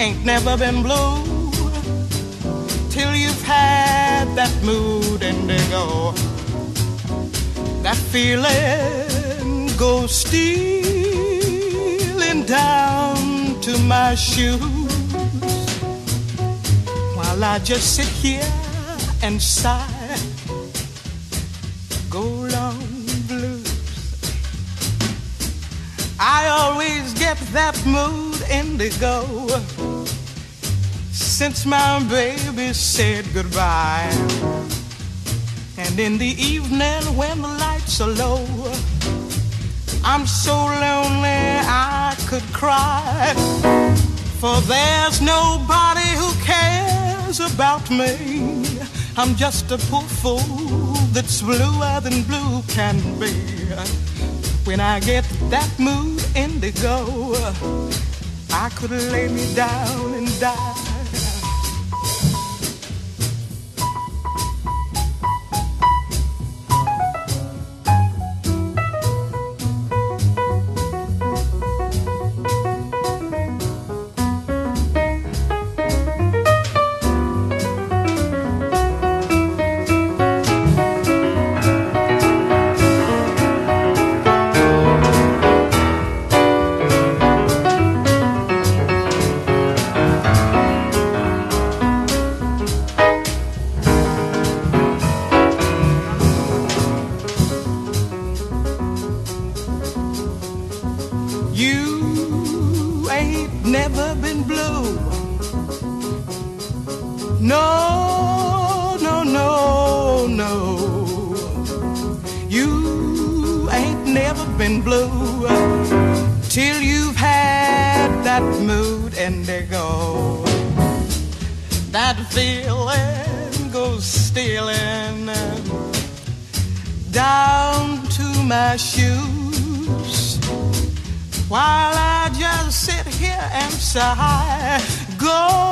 ain't never been blue till you've had that mood indigo. That feeling goes stealing down to my shoes while I just sit here and sigh. Go long blues. I always get that mood indigo since my baby said goodbye. And in the evening when the lights are low, I'm so lonely I could cry. For there's nobody who cares about me. I'm just a poor fool that's bluer than blue can be. When I get that mood indigo, I could lay me down and die. While I just sit here and sigh, go